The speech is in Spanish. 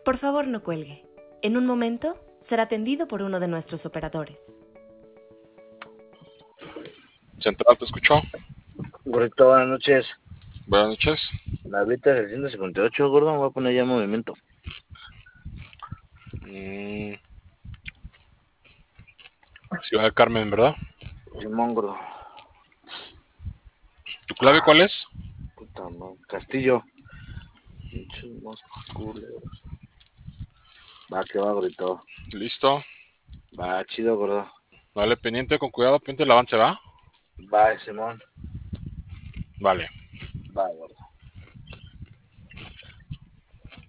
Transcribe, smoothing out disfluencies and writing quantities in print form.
Por favor, no cuelgue. En un momento será atendido por uno de nuestros operadores. Central, ¿te escuchó? Gordito, buenas noches. Buenas noches. La Vita es el 158, gordo. Me voy a poner ya en movimiento. Ciudad de Carmen, ¿verdad? Simón, gordo. ¿Tu clave cuál es? Puta madre. Castillo. Pinches moscos culeros. Va, que va, gordito. Listo. Va, chido, gordo. Dale, pendiente, con cuidado, pendiente el avance, ¿va? Va, Simón. Vale. Va, gordo.